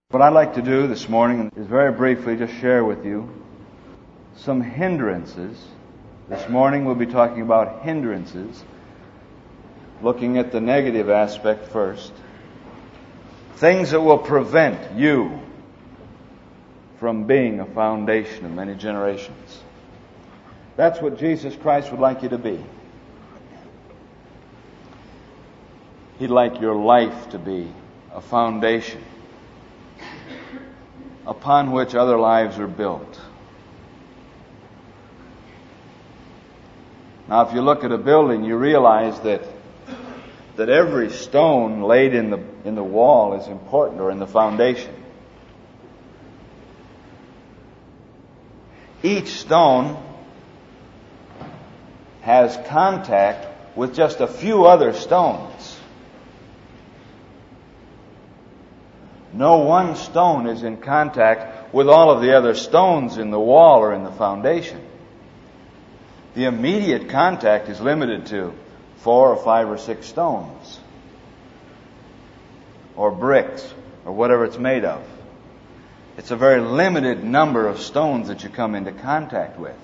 What I'd like to do this morning is very briefly just share with you some hindrances. This morning we'll be talking about hindrances, looking at the negative aspect first. Things that will prevent you from being a foundation of many generations. That's what Jesus Christ would like you to be. He'd like your life to be a foundation upon which other lives are built. Now, if you look at a building, you realize that every stone laid in the wall is important, or in the foundation. Each stone has contact with just a few other stones. No one stone is in contact with all of the other stones in the wall or in the foundation. The immediate contact is limited to 4 or 5 or 6 stones, or bricks, or whatever it's made of. It's a very limited number of stones that you come into contact with.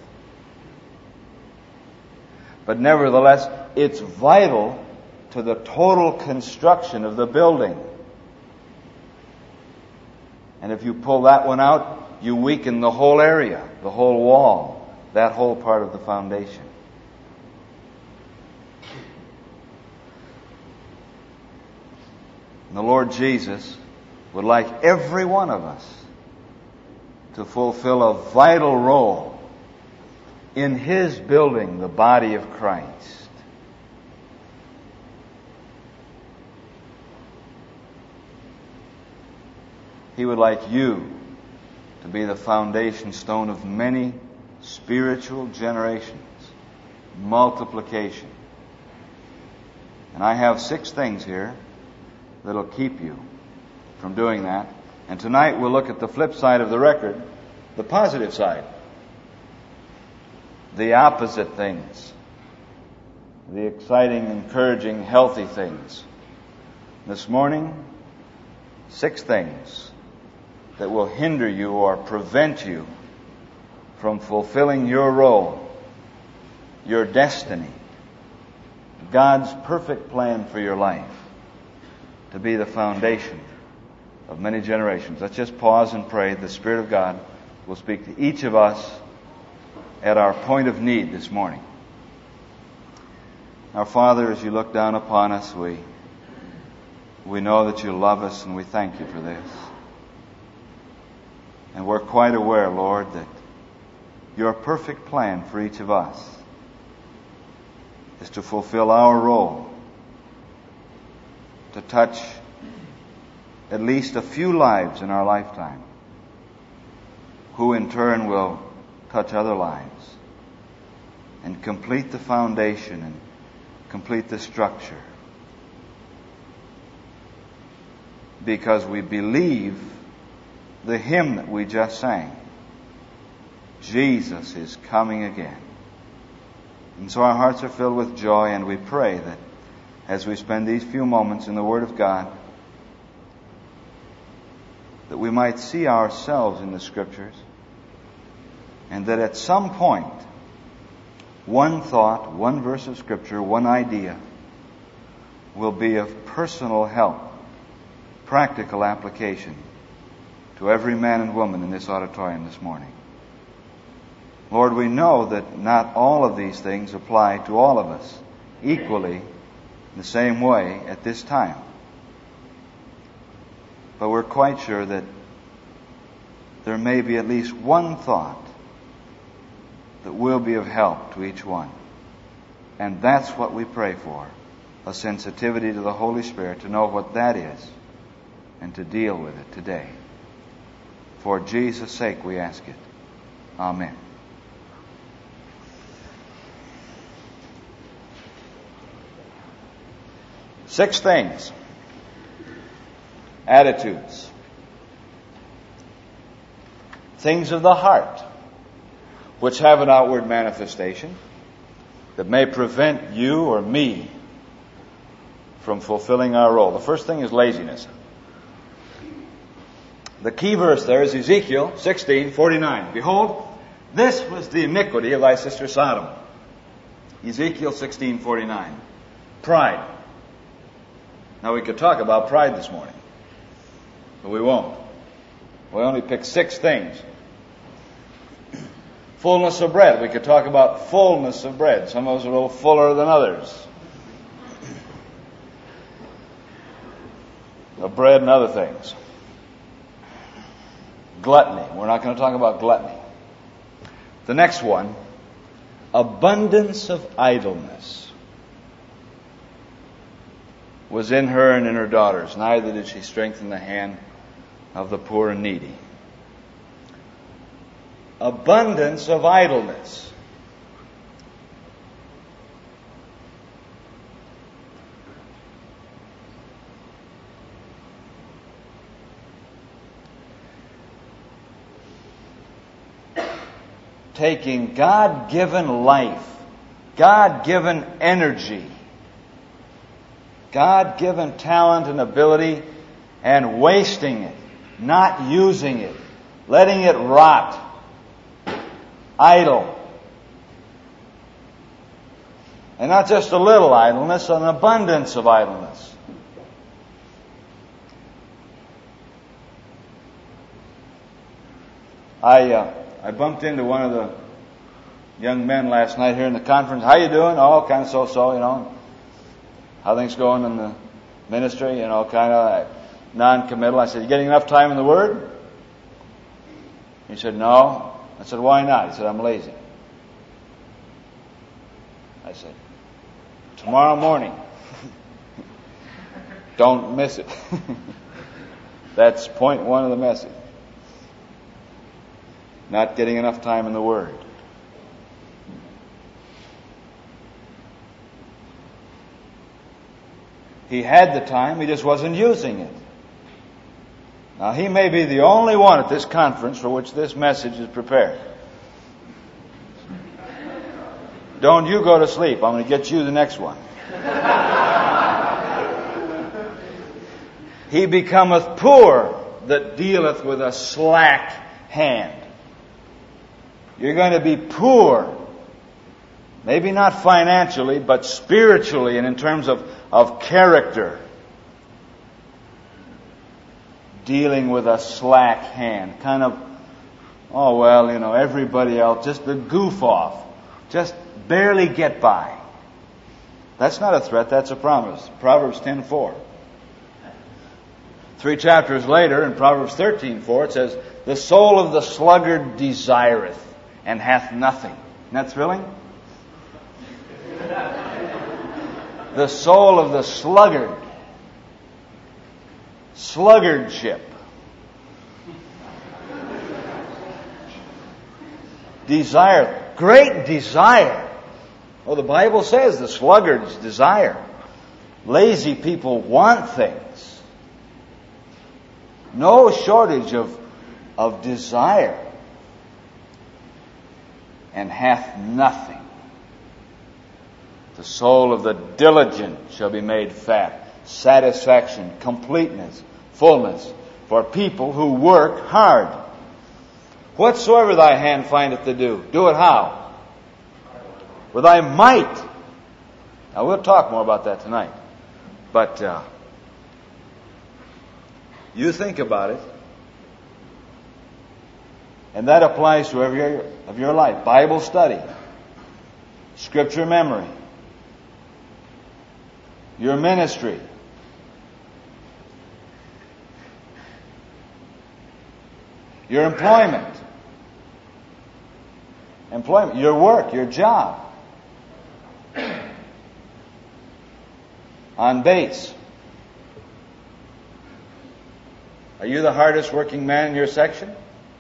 But nevertheless, it's vital to the total construction of the building. And if you pull that one out, you weaken the whole area, the whole wall, that whole part of the foundation. And the Lord Jesus would like every one of us to fulfill a vital role in His building the body of Christ. He would like you to be the foundation stone of many spiritual generations, multiplication. And I have 6 things here that'll keep you from doing that. And tonight we'll look at the flip side of the record, the positive side. The opposite things. The exciting, encouraging, healthy things. This morning, 6 things that will hinder you or prevent you from fulfilling your role, your destiny, God's perfect plan for your life, to be the foundation of many generations. Let's just pause and pray. The Spirit of God will speak to each of us at our point of need this morning. Our Father, as you look down upon us, we know that you love us, and we thank you for this. And we're quite aware, Lord, that your perfect plan for each of us is to fulfill our role, to touch at least a few lives in our lifetime, who in turn will touch other lives and complete the foundation and complete the structure. Because we believe the hymn that we just sang, Jesus is coming again. And so our hearts are filled with joy, and we pray that as we spend these few moments in the Word of God, that we might see ourselves in the Scriptures, and that at some point, one thought, one verse of Scripture, one idea will be of personal help, practical application to every man and woman in this auditorium this morning. Lord, we know that not all of these things apply to all of us equally in the same way at this time. But we're quite sure that there may be at least one thought that will be of help to each one. And that's what we pray for, a sensitivity to the Holy Spirit to know what that is and to deal with it today. For Jesus' sake we ask it. Amen. Six things. Attitudes. Things of the heart, which have an outward manifestation that may prevent you or me from fulfilling our role. The first thing is laziness. The key verse there is Ezekiel 16:49. Behold, this was the iniquity of thy sister Sodom. Ezekiel 16:49. Pride. Now we could talk about pride this morning, but we won't. We only picked 6 things. Fullness of bread. We could talk about fullness of bread. Some of us are a little fuller than others. Of bread and other things. Gluttony. We're not going to talk about gluttony. The next one, abundance of idleness was in her and in her daughters. Neither did she strengthen the hand of the poor and needy. Abundance of idleness. Taking God-given life, God-given energy, God-given talent and ability, and wasting it, not using it, letting it rot, idle. And not just a little idleness, an abundance of idleness. I bumped into one of the young men last night here in the conference. How you doing? Oh, kind of so-so, you know. How things going in the ministry? You know, kind of non-committal. I said, you getting enough time in the Word? He said, no. I said, why not? He said, I'm lazy. I said, tomorrow morning. Don't miss it. That's point 1 of the message. Not getting enough time in the Word. He had the time, he just wasn't using it. Now, he may be the only one at this conference for which this message is prepared. Don't you go to sleep. I'm going to get you the next one. He becometh poor that dealeth with a slack hand. You're going to be poor. Maybe not financially, but spiritually and in terms of character. Dealing with a slack hand. Kind of, oh well, you know, everybody else, just the goof off. Just barely get by. That's not a threat, that's a promise. Proverbs 10:4. 3 chapters later, in Proverbs 13:4, it says, the soul of the sluggard desireth, and hath nothing. Isn't that thrilling? The soul of the sluggard. Sluggardship. Desire. Great desire. Oh, the Bible says the sluggards desire. Lazy people want things. No shortage of desire. And hath nothing. The soul of the diligent shall be made fat. Satisfaction, completeness, fullness for people who work hard. Whatsoever thy hand findeth to do, do it how? With thy might. Now we'll talk more about that tonight. But you think about it. And that applies to every area of your life. Bible study. Scripture memory. Your ministry. Your employment. Your work, your job. On base. Are you the hardest working man in your section?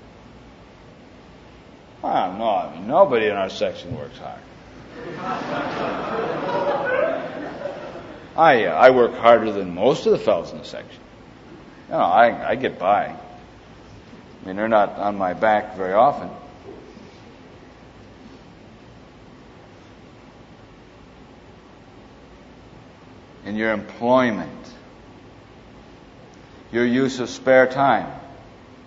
Well, no, I mean, nobody in our section works hard. I work harder than most of the fellows in the section. You know, I get by. I mean, they're not on my back very often. In your employment, your use of spare time,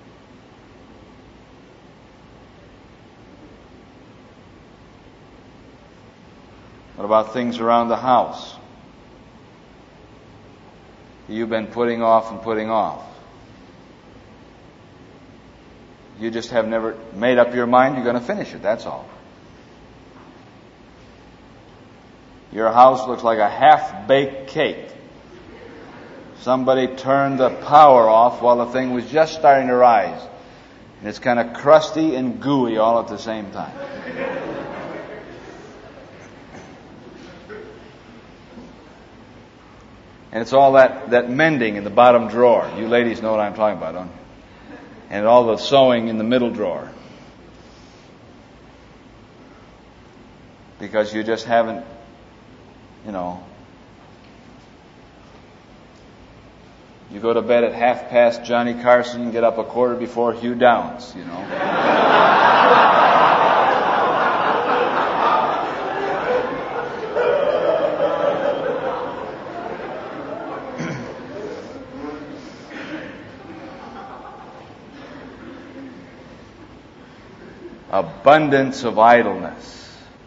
What about things around the house you've been putting off and putting off? You just have never made up your mind you're going to finish it, that's all. Your house looks like a half-baked cake. Somebody turned the power off while the thing was just starting to rise. And it's kind of crusty and gooey all at the same time. And it's all that mending in the bottom drawer. You ladies know what I'm talking about, don't you? And all the sewing in the middle drawer. Because you just haven't, you go to bed at 1/2 Johnny Carson and get up a quarter before Hugh Downs, Abundance of idleness.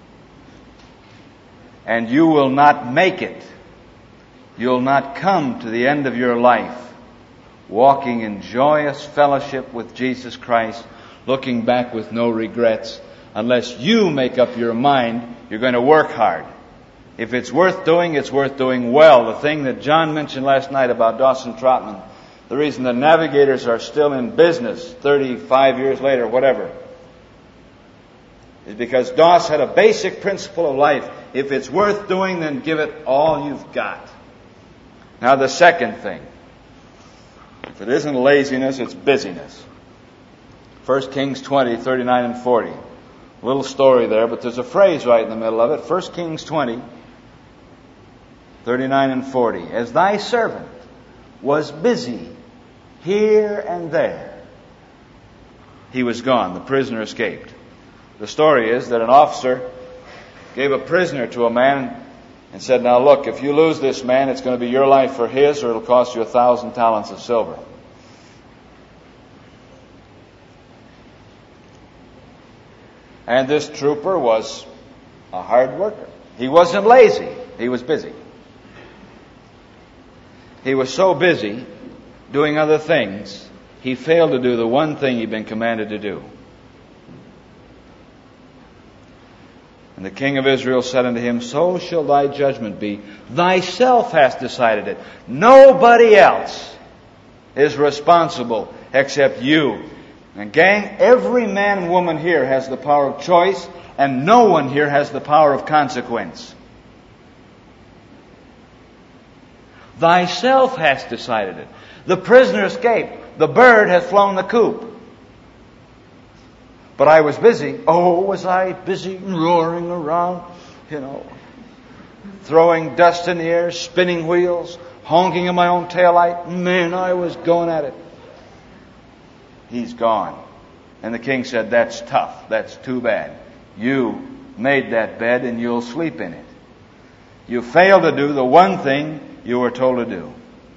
And you will not make it. You'll not come to the end of your life walking in joyous fellowship with Jesus Christ, looking back with no regrets, unless you make up your mind you're going to work hard. If it's worth doing, it's worth doing well. The thing that John mentioned last night about Dawson Trotman, the reason the Navigators are still in business 35 years later, whatever, is because Doss had a basic principle of life. If it's worth doing, then give it all you've got. Now the second thing. If it isn't laziness, it's busyness. 1 Kings 20, 39 and 40. A little story there, but there's a phrase right in the middle of it. 1 Kings 20, 39 and 40. As thy servant was busy here and there, he was gone. The prisoner escaped. The story is that an officer gave a prisoner to a man and said, now look, if you lose this man, it's going to be your life or his, or it'll cost you 1,000 talents of silver. And this trooper was a hard worker. He wasn't lazy. He was busy. He was so busy doing other things, he failed to do the one thing he'd been commanded to do. And the king of Israel said unto him, so shall thy judgment be. Thyself hast decided it. Nobody else is responsible except you. And gang, every man and woman here has the power of choice, and no one here has the power of consequence. Thyself hast decided it. The prisoner escaped. The bird has flown the coop. But I was busy. Oh, was I busy roaring around, throwing dust in the air, spinning wheels, honking in my own taillight. Man, I was going at it. He's gone. And the king said, that's tough. That's too bad. You made that bed and you'll sleep in it. You failed to do the one thing you were told to do.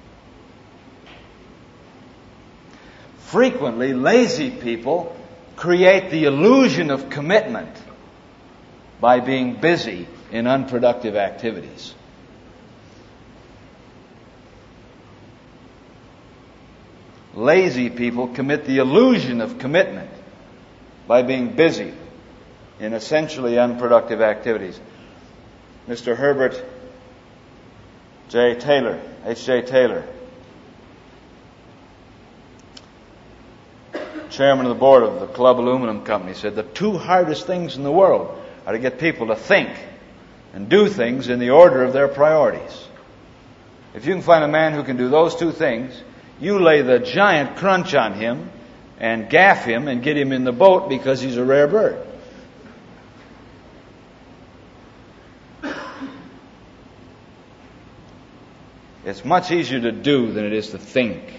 Frequently, lazy people create the illusion of commitment by being busy in unproductive activities. Lazy people commit the illusion of commitment by being busy in essentially unproductive activities. Mr. Herbert J. Taylor, H.J. Taylor, chairman of the board of the Club Aluminum Company, said the two hardest things in the world are to get people to think and do things in the order of their priorities. If you can find a man who can do those two things, you lay the giant crunch on him and gaff him and get him in the boat because he's a rare bird. It's much easier to do than it is to think.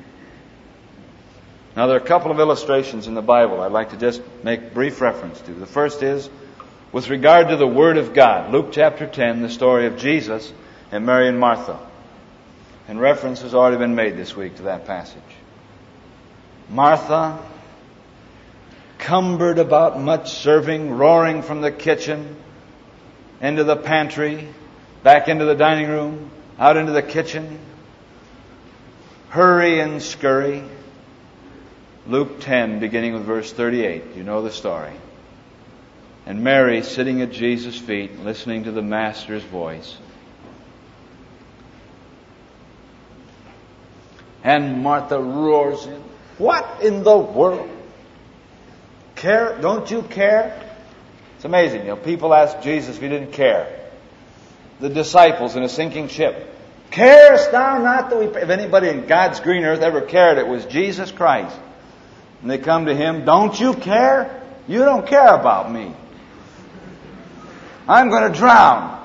Now, there are a couple of illustrations in the Bible I'd like to just make brief reference to. The first is with regard to the Word of God. Luke chapter 10, the story of Jesus and Mary and Martha. And reference has already been made this week to that passage. Martha, cumbered about much serving, roaring from the kitchen, into the pantry, back into the dining room, out into the kitchen. Hurry and scurry. Luke 10, beginning with verse 38. You know the story. And Mary sitting at Jesus' feet, listening to the Master's voice. And Martha roars in, "What in the world? Care? Don't you care?" It's amazing. People ask Jesus if he didn't care. The disciples in a sinking ship. "Carest thou not that we..." If anybody in God's green earth ever cared, it was Jesus Christ. And they come to him, "Don't you care? You don't care about me. I'm going to drown.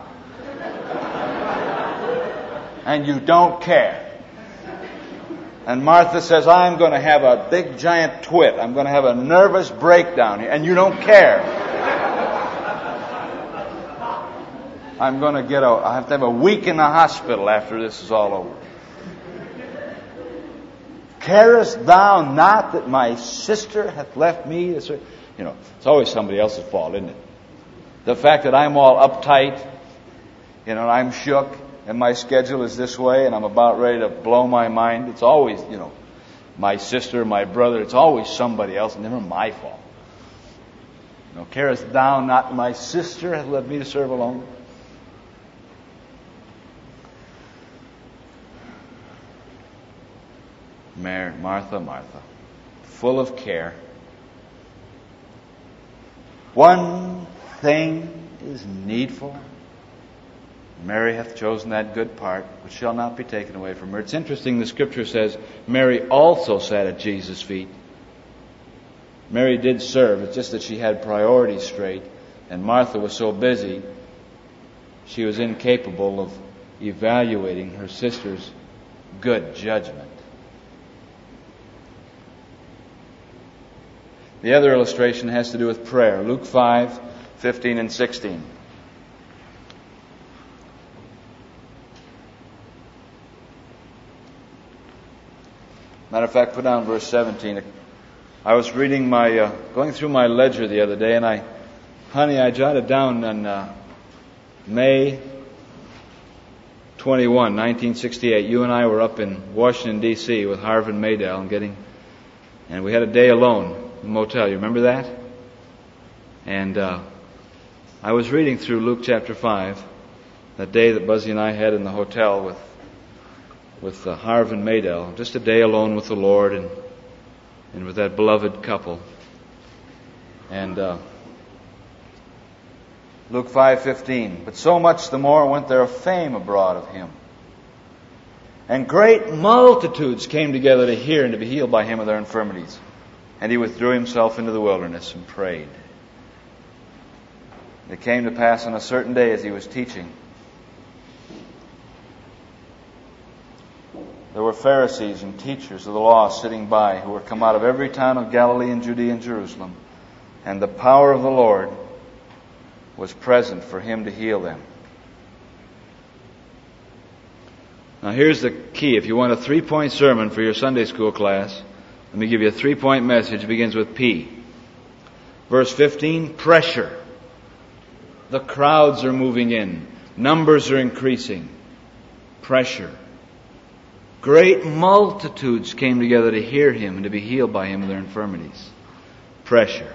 And you don't care." And Martha says, "I'm going to have a big giant twit. I'm going to have a nervous breakdown here. And you don't care. I have to have a week in the hospital after this is all over. Carest thou not that my sister hath left me to serve?" It's always somebody else's fault, isn't it? The fact that I'm all uptight, and I'm shook, and my schedule is this way, and I'm about ready to blow my mind. It's always, my sister, my brother. It's always somebody else, never my fault. Carest thou not my sister hath left me to serve alone? Martha, Martha, full of care. One thing is needful. Mary hath chosen that good part, which shall not be taken away from her. It's interesting, the Scripture says, Mary also sat at Jesus' feet. Mary did serve. It's just that she had priorities straight. And Martha was so busy, she was incapable of evaluating her sister's good judgment. The other illustration has to do with prayer. Luke 5, 15 and 16. Matter of fact, put down verse 17. I was reading going through my ledger the other day, and I jotted down on May 21, 1968. You and I were up in Washington, D.C. with Harvin Maydell and we had a day alone in the motel. You remember that? And I was reading through Luke chapter 5, that day that Buzzy and I had in the hotel with Harvin Maydell, just a day alone with the Lord and with that beloved couple. And Luke 5:15, "But so much the more went there a fame abroad of him. And great multitudes came together to hear and to be healed by him of their infirmities. And he withdrew himself into the wilderness and prayed. It came to pass on a certain day as he was teaching, there were Pharisees and teachers of the law sitting by, who were come out of every town of Galilee and Judea and Jerusalem. And the power of the Lord was present for him to heal them." Now here's the key. If you want a 3-point sermon for your Sunday school class, let me give you a 3-point message. It begins with P. Verse 15, pressure. The crowds are moving in. Numbers are increasing. Pressure. Great multitudes came together to hear him and to be healed by him of their infirmities. Pressure.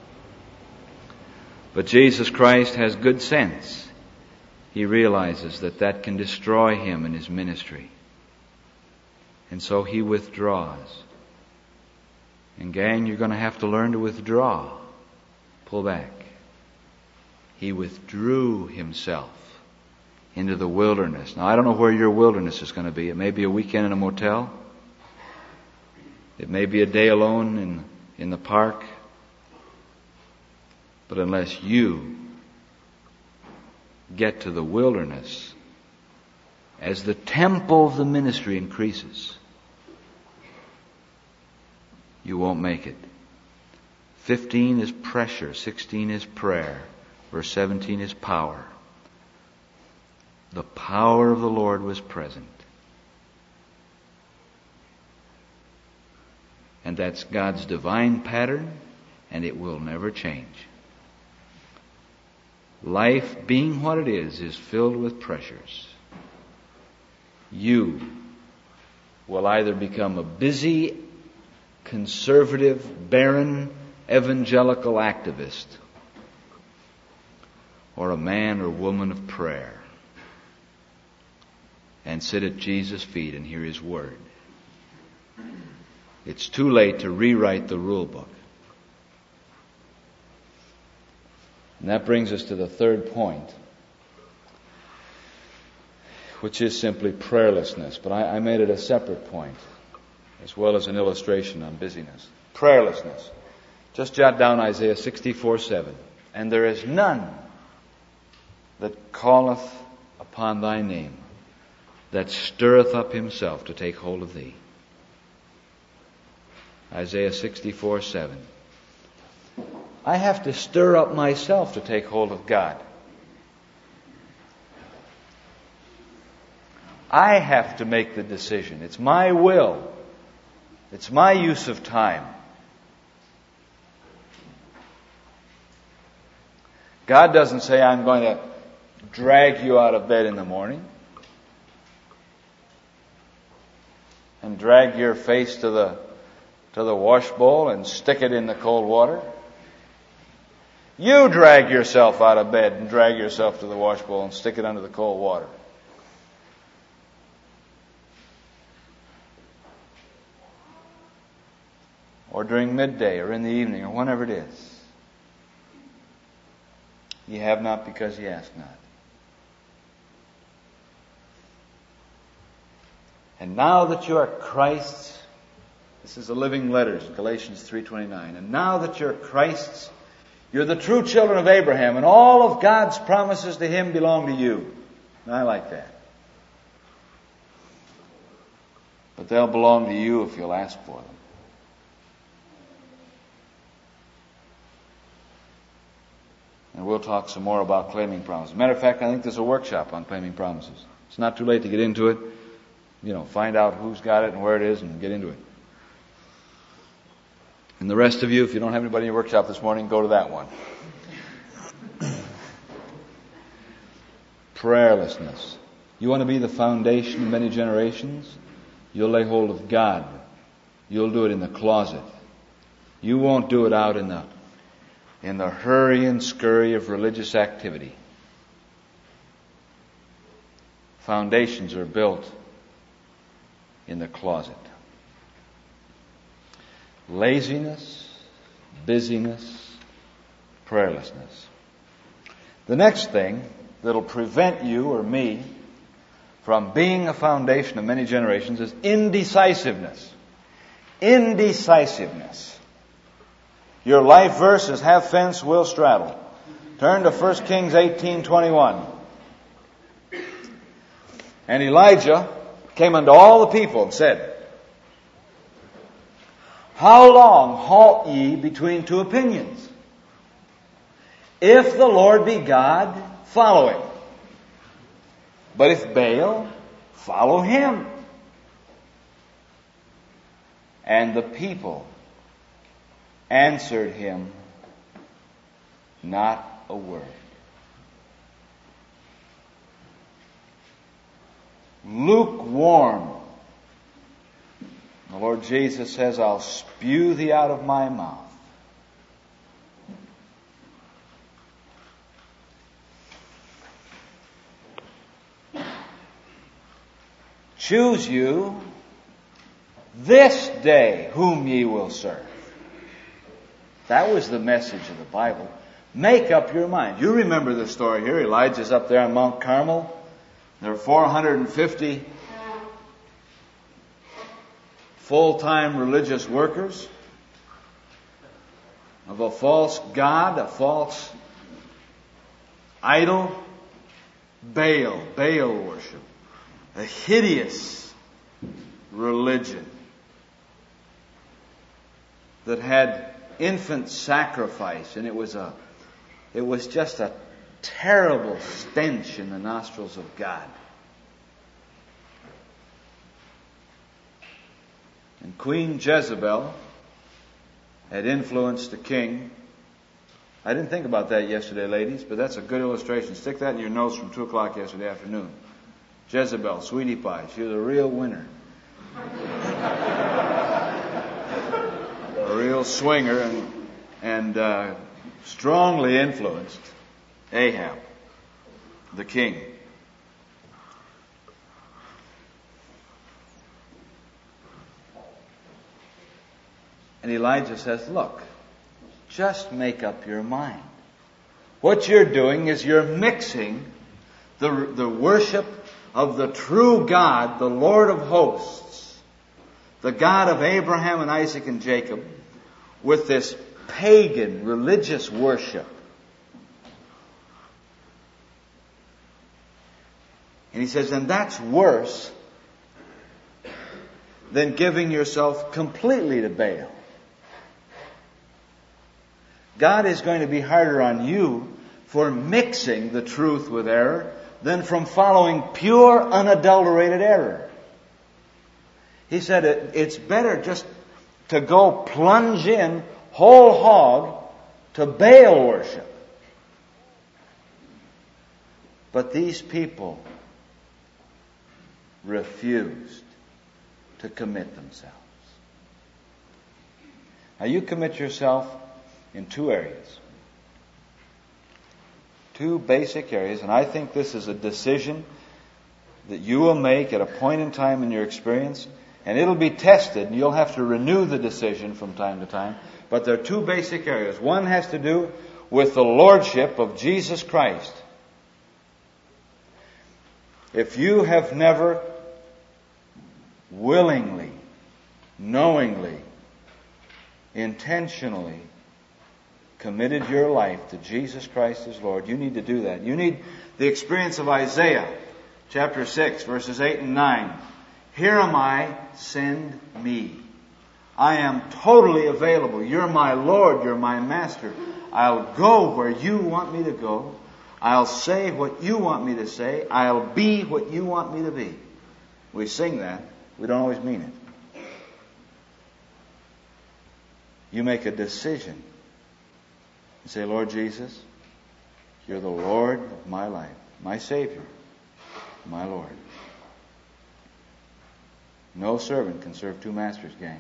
But Jesus Christ has good sense. He realizes that can destroy him and his ministry. And so he withdraws. And gang, you're going to have to learn to withdraw. Pull back. He withdrew himself into the wilderness. Now, I don't know where your wilderness is going to be. It may be a weekend in a motel. It may be a day alone in the park. But unless you get to the wilderness, as the tempo of the ministry increases, you won't make it. 15 is pressure. 16 is prayer. Verse 17 is power. The power of the Lord was present. And that's God's divine pattern, and it will never change. life, being what it is filled with pressures. You will either become a busy, conservative, barren, evangelical activist, or a man or woman of prayer, and sit at Jesus' feet and hear His Word. It's too late to rewrite the rule book. And that brings us to the third point, which is simply prayerlessness. But I made it a separate point, as well as an illustration on busyness. Prayerlessness. Just jot down Isaiah 64:7. And there is none that calleth upon thy name, that stirreth up himself to take hold of thee. Isaiah 64:7. I have to stir up myself to take hold of God. I have to make the decision. It's my will. It's my use of time. God doesn't say, I'm going to drag you out of bed in the morning and drag your face to the wash bowl and stick it in the cold water. You drag yourself out of bed and drag yourself to the wash bowl and stick it under the cold water. Or during midday or in the evening or whenever it is. Ye have not because ye ask not. And now that you are Christ's, this is the Living Letters, Galatians 3:29. And now that you're Christ's, you're the true children of Abraham, and all of God's promises to Him belong to you. And I like that. But they'll belong to you if you'll ask for them. And we'll talk some more about claiming promises. Matter of fact, I think there's a workshop on claiming promises. It's not too late to get into it. Find out who's got it and where it is and get into it. And the rest of you, if you don't have anybody in your workshop this morning, go to that one. Prayerlessness. You want to be the foundation of many generations? You'll lay hold of God. You'll do it in the closet. You won't do it out in the hurry and scurry of religious activity. Foundations are built in the closet. Laziness, busyness, prayerlessness. The next thing that'll prevent you or me from being a foundation of many generations is indecisiveness. Indecisiveness. Your life verse is have fence, will straddle. Turn to 1 Kings 18:21. And Elijah came unto all the people and said, How long halt ye between two opinions? If the Lord be God, follow Him. But if Baal, follow him. And the people answered him not a word. Lukewarm. The Lord Jesus says, I'll spew thee out of my mouth. Choose you this day whom ye will serve. That was the message of the Bible. Make up your mind. You remember the story here. Elijah's up there on Mount Carmel. There are 450 full-time religious workers of a false god, a false idol, Baal worship, a hideous religion that had infant sacrifice, and it was just a terrible stench in the nostrils of God. And Queen Jezebel had influenced the king I didn't think about that yesterday, ladies, but that's a good illustration. Stick that in your notes from 2 o'clock yesterday afternoon. Jezebel, sweetie pie, she was a real winner. A real swinger and strongly influenced Ahab, the king. And Elijah says, look, just make up your mind. What you're doing is you're mixing the worship of the true God, the Lord of hosts, the God of Abraham and Isaac and Jacob, with this pagan religious worship. And he says, and that's worse than giving yourself completely to Baal. God is going to be harder on you for mixing the truth with error than from following pure, unadulterated error. He said it's better just to go plunge in whole hog to Baal worship. But these people refused to commit themselves. Now you commit yourself in 2 areas. 2 basic areas, and I think this is a decision that you will make at a point in time in your experience, and it'll be tested, and you'll have to renew the decision from time to time. But there are 2 basic areas. One has to do with the lordship of Jesus Christ. If you have never willingly, knowingly, intentionally committed your life to Jesus Christ as Lord, you need to do that. You need the experience of Isaiah chapter 6, verses 8 and 9. Here am I, send me. I am totally available. You're my Lord, you're my master. I'll go where you want me to go. I'll say what you want me to say. I'll be what you want me to be. We sing that. We don't always mean it. You make a decision. You say, Lord Jesus, you're the Lord of my life, my Savior, my Lord. No servant can serve 2 masters, gang.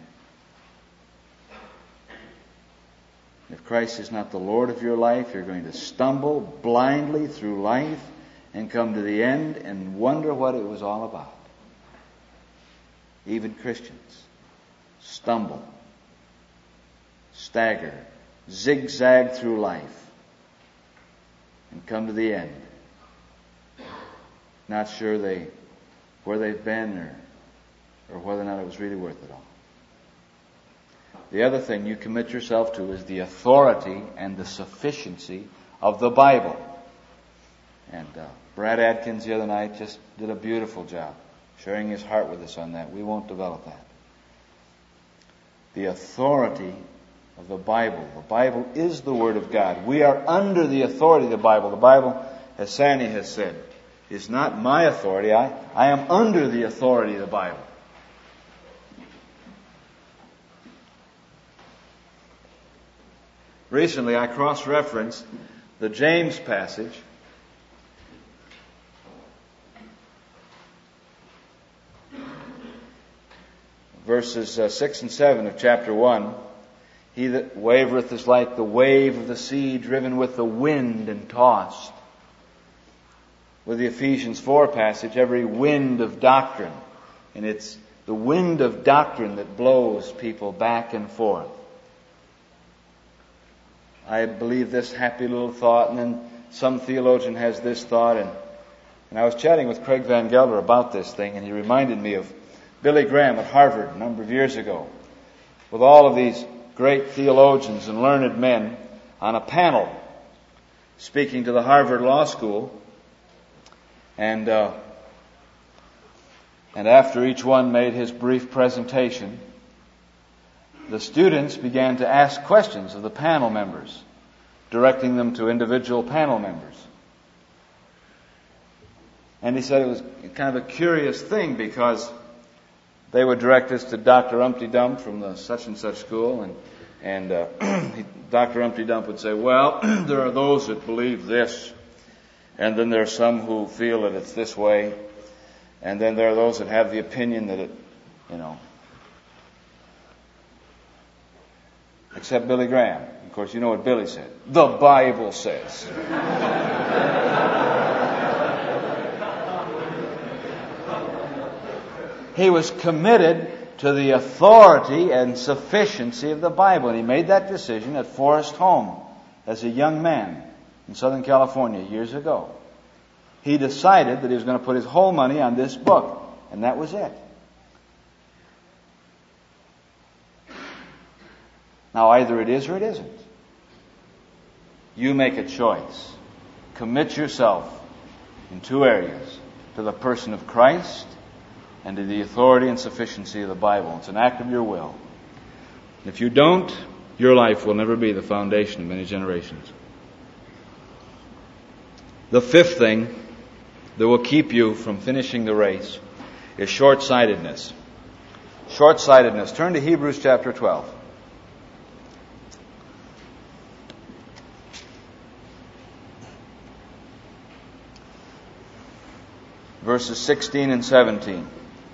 If Christ is not the Lord of your life, you're going to stumble blindly through life and come to the end and wonder what it was all about. Even Christians stumble, stagger, zigzag through life and come to the end, not sure where they've been or whether or not it was really worth it all. The other thing you commit yourself to is the authority and the sufficiency of the Bible. And Brad Adkins the other night just did a beautiful job sharing his heart with us on that. We won't develop that. The authority of the Bible. The Bible is the Word of God. We are under the authority of the Bible. The Bible, as Sandy has said, is not my authority. I am under the authority of the Bible. Recently, I cross-referenced the James passage. Verses 6 and 7 of chapter 1. He that wavereth is like the wave of the sea driven with the wind and tossed. With the Ephesians 4 passage, every wind of doctrine. And it's the wind of doctrine that blows people back and forth. I believe this happy little thought, and then some theologian has this thought. And I was chatting with Craig Van Gelder about this thing, and he reminded me of Billy Graham at Harvard a number of years ago, with all of these great theologians and learned men on a panel speaking to the Harvard Law School. And after each one made his brief presentation, the students began to ask questions of the panel members, directing them to individual panel members. And he said it was kind of a curious thing because they would direct us to Dr. Umpty Dump from the such and such school, And Dr. Humpty Dump would say, well, there are those that believe this, and then there are some who feel that it's this way, and then there are those that have the opinion that it, except Billy Graham. Of course, you know what Billy said. The Bible says. He was committed to the authority and sufficiency of the Bible. And he made that decision at Forest Home as a young man in Southern California years ago. He decided that he was going to put his whole money on this book. And that was it. Now, either it is or it isn't. You make a choice. Commit yourself in two areas: to the person of Christ and to the authority and sufficiency of the Bible. It's an act of your will. If you don't, your life will never be the foundation of many generations. The fifth thing that will keep you from finishing the race is short-sightedness. Short-sightedness. Turn to Hebrews chapter 12. Verses 16 and 17.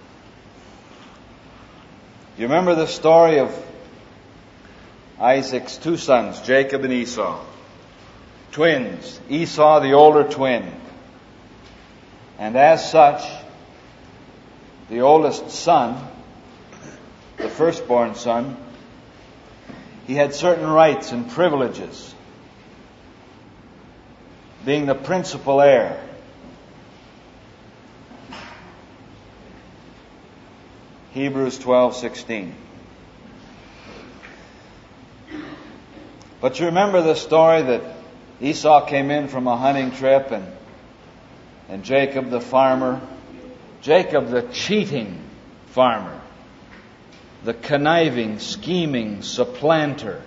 You remember the story of Isaac's two sons, Jacob and Esau. Twins. Esau, the older twin. And as such, the oldest son, the firstborn son, he had certain rights and privileges, being the principal heir. Hebrews 12:16. But you remember the story that Esau came in from a hunting trip and Jacob the farmer, Jacob the cheating farmer, the conniving, scheming supplanter,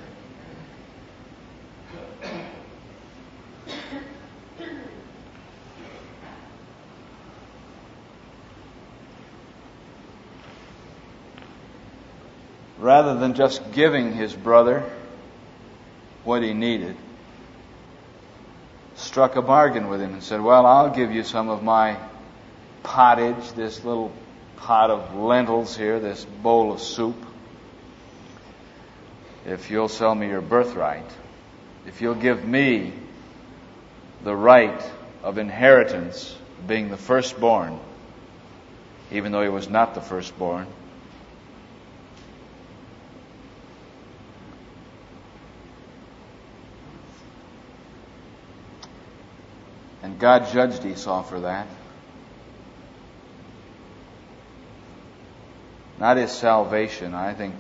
rather than just giving his brother what he needed, struck a bargain with him and said, well, I'll give you some of my pottage, this little pot of lentils here, this bowl of soup, if you'll sell me your birthright, if you'll give me the right of inheritance, being the firstborn, even though he was not the firstborn. And God judged Esau for that. Not his salvation. I think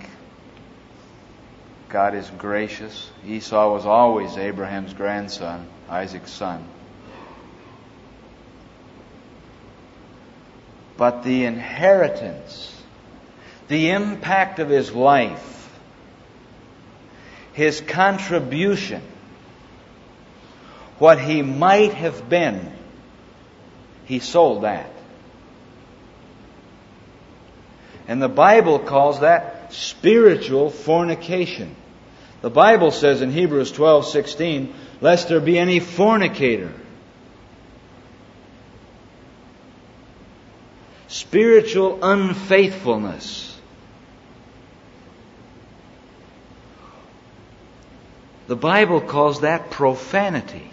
God is gracious. Esau was always Abraham's grandson, Isaac's son. But the inheritance, the impact of his life, his contribution, what he might have been, he sold that. And the Bible calls that spiritual fornication. The Bible says in Hebrews 12:16, lest there be any fornicator. Spiritual unfaithfulness. The Bible calls that profanity.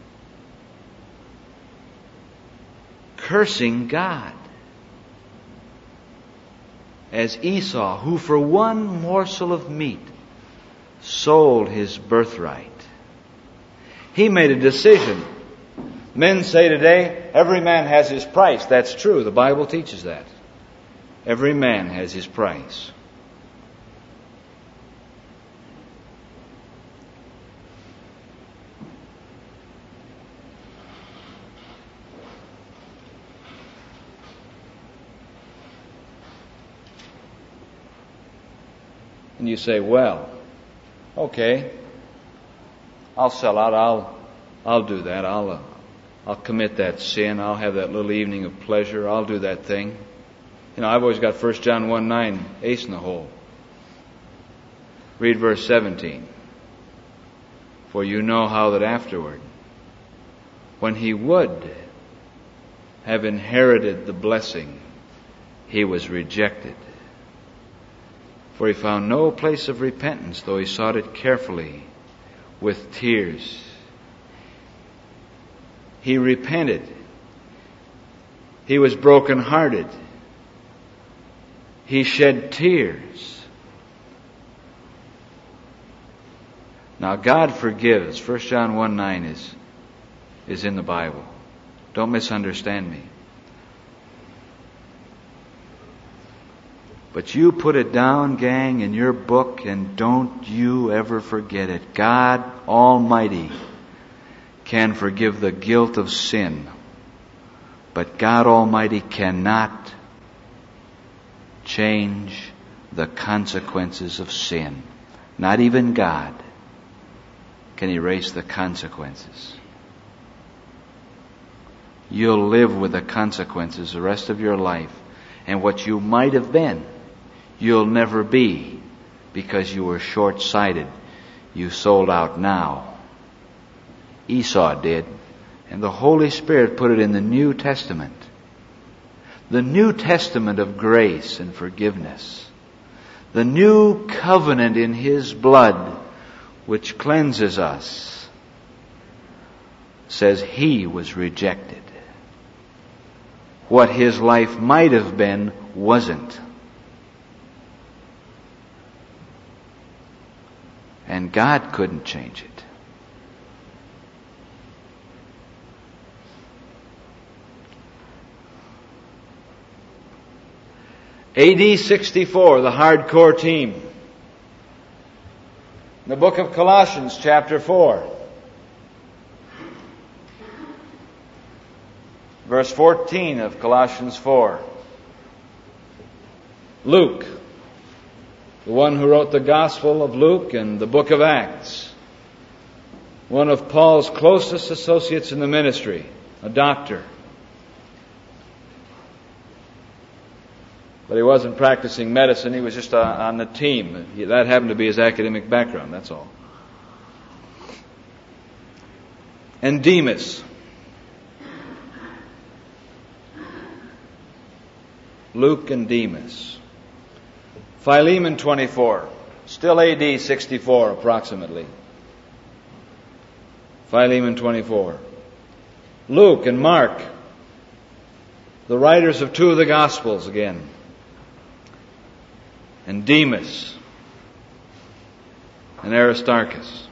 Cursing God. As Esau, who for one morsel of meat sold his birthright. He made a decision. Men say today, every man has his price. That's true. The Bible teaches that. Every man has his price. And you say, well, okay, I'll sell out. I'll do that. I'll commit that sin. I'll have that little evening of pleasure. I'll do that thing. You know, I've always got 1 John 1:9 ace in the hole. Read verse 17. For you know how that afterward, when he would have inherited the blessing, he was rejected. For he found no place of repentance, though he sought it carefully with tears. He repented. He was brokenhearted. He shed tears. Now God forgives. 1 John 1:9 is in the Bible. Don't misunderstand me. But you put it down, gang, in your book, and don't you ever forget it. God Almighty can forgive the guilt of sin, but God Almighty cannot change the consequences of sin. Not even God can erase the consequences. You'll live with the consequences the rest of your life. And what you might have been, you'll never be, because you were short-sighted. You sold out now. Esau did. And the Holy Spirit put it in the New Testament. The New Testament of grace and forgiveness. The new covenant in His blood, which cleanses us, says He was rejected. What His life might have been wasn't. And God couldn't change it. AD 64, the hardcore team. In the book of Colossians, chapter 4. Verse 14 of Colossians 4. Luke, the one who wrote the Gospel of Luke and the book of Acts, one of Paul's closest associates in the ministry, a doctor. But he wasn't practicing medicine, he was just on the team. That happened to be his academic background, that's all. And Demas. Luke and Demas. Philemon 24, still AD 64 approximately. Philemon 24. Luke and Mark, the writers of two of the Gospels again. And Demas and Aristarchus.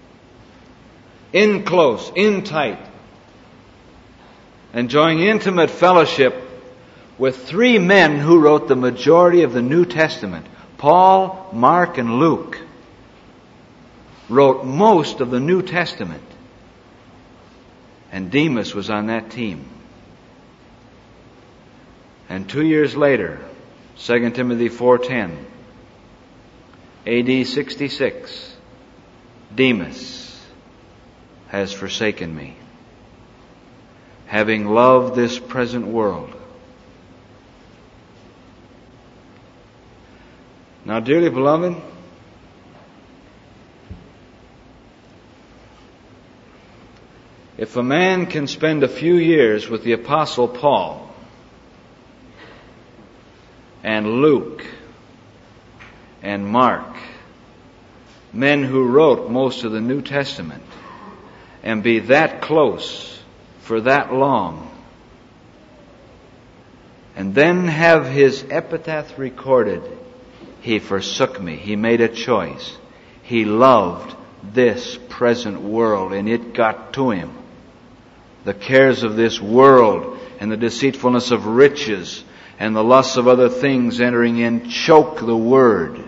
In close, in tight, enjoying intimate fellowship with three men who wrote the majority of the New Testament. Paul, Mark, and Luke wrote most of the New Testament. And Demas was on that team. And 2 years later, 2 Timothy 4:10, AD 66, Demas has forsaken me, having loved this present world. Now, dearly beloved, if a man can spend a few years with the Apostle Paul and Luke and Mark, men who wrote most of the New Testament, and be that close for that long, and then have his epitaph recorded, he forsook me. He made a choice. He loved this present world, and it got to him. The cares of this world and the deceitfulness of riches and the lusts of other things entering in choke the word.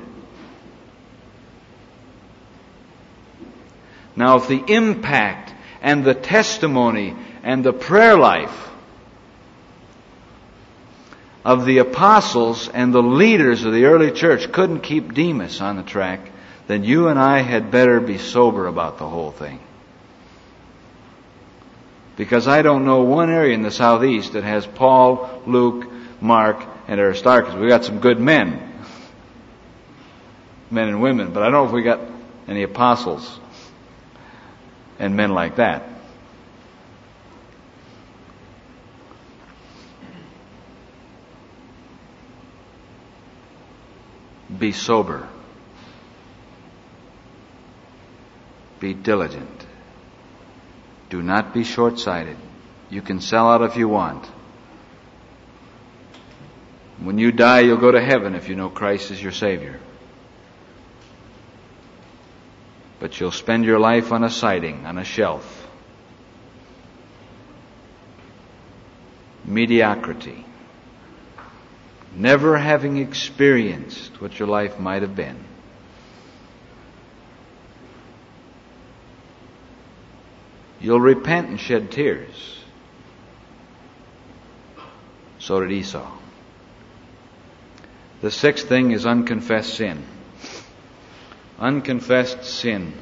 Now, if the impact and the testimony and the prayer life of the apostles and the leaders of the early church couldn't keep Demas on the track, then you and I had better be sober about the whole thing. Because I don't know one area in the southeast that has Paul, Luke, Mark, and Aristarchus. We've got some good men. men and women, but I don't know if we got any apostles and men like that. Be sober. Be diligent. Do not be short-sighted. You can sell out if you want. When you die, you'll go to heaven if you know Christ is your Savior. But you'll spend your life on a siding, on a shelf. Mediocrity. Never having experienced what your life might have been. You'll repent and shed tears. So did Esau. The sixth thing is unconfessed sin. Unconfessed sin.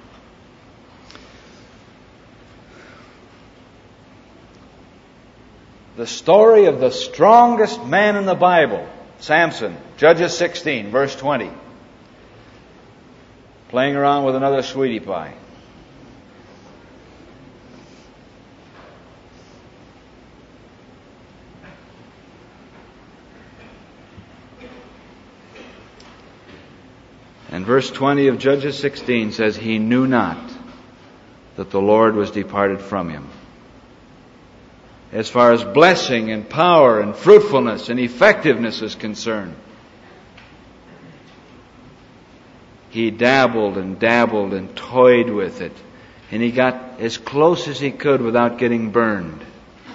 The story of the strongest man in the Bible, Samson, Judges 16, verse 20. Playing around with another sweetie pie. And verse 20 of Judges 16 says, he knew not that the Lord was departed from him. As far as blessing and power and fruitfulness and effectiveness is concerned, he dabbled and toyed with it. And he got as close as he could without getting burned.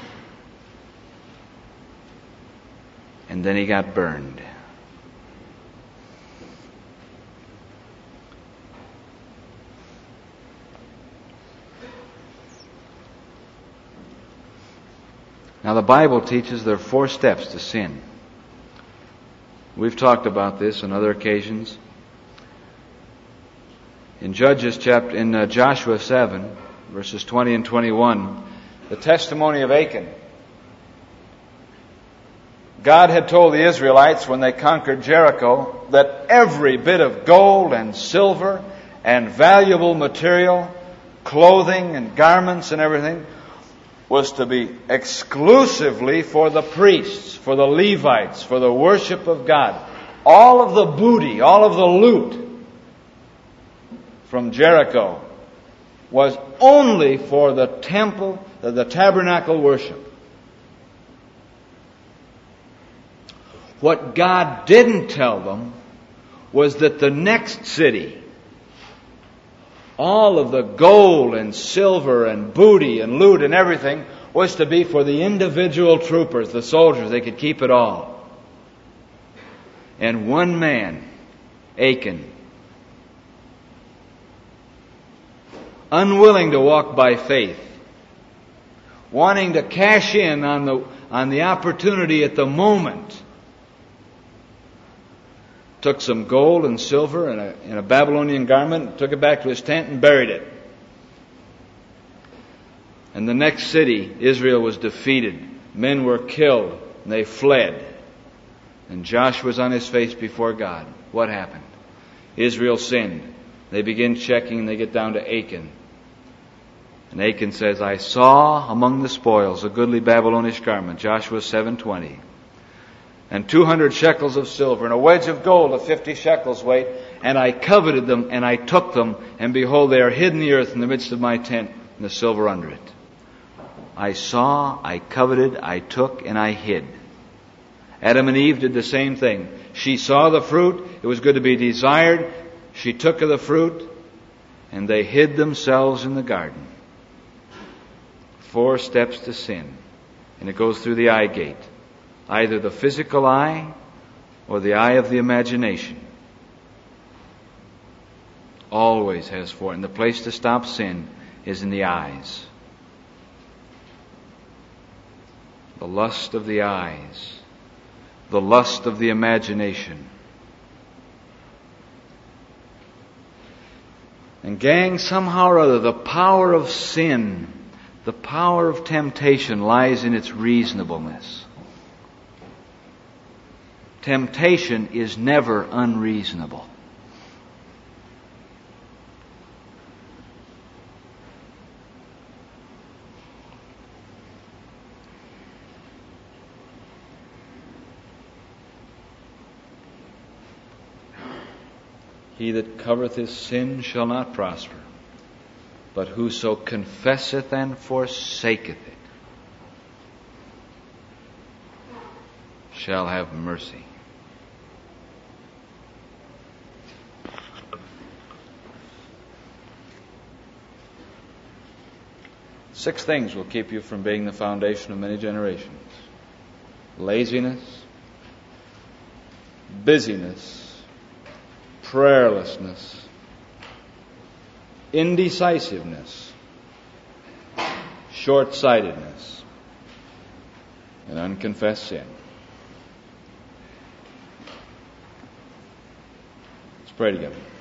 And then he got burned. Now the Bible teaches there are 4 steps to sin. We've talked about this on other occasions. In Joshua 7, verses 20 and 21, the testimony of Achan. God had told the Israelites when they conquered Jericho that every bit of gold and silver and valuable material, clothing and garments and everything, was to be exclusively for the priests, for the Levites, for the worship of God. All of the booty, all of the loot from Jericho was only for the temple, the tabernacle worship. What God didn't tell them was that the next city, all of the gold and silver and booty and loot and everything was to be for the individual troopers, the soldiers. They could keep it all. And one man, Achan, unwilling to walk by faith, wanting to cash in on the opportunity at the moment, took some gold and silver in a Babylonian garment, took it back to his tent and buried it. And the next city, Israel was defeated. Men were killed and they fled. And Joshua was on his face before God. What happened? Israel sinned. They begin checking and they get down to Achan. And Achan says, I saw among the spoils a goodly Babylonish garment, Joshua 7:20. And 200 shekels of silver, and a wedge of gold of 50 shekels weight. And I coveted them, and I took them, and behold, they are hid in the earth in the midst of my tent, and the silver under it. I saw, I coveted, I took, and I hid. Adam and Eve did the same thing. She saw the fruit, it was good to be desired. She took of the fruit, and they hid themselves in the garden. 4 steps to sin. And it goes through the eye gate. Either the physical eye or the eye of the imagination. Always has 4. And the place to stop sin is in the eyes. The lust of the eyes. The lust of the imagination. And gang, somehow or other, the power of sin, the power of temptation lies in its reasonableness. Temptation is never unreasonable. He that covereth his sin shall not prosper, but whoso confesseth and forsaketh it shall have mercy. Six things will keep you from being the foundation of many generations: laziness, busyness, prayerlessness, indecisiveness, short-sightedness, and unconfessed sin. Let's pray together.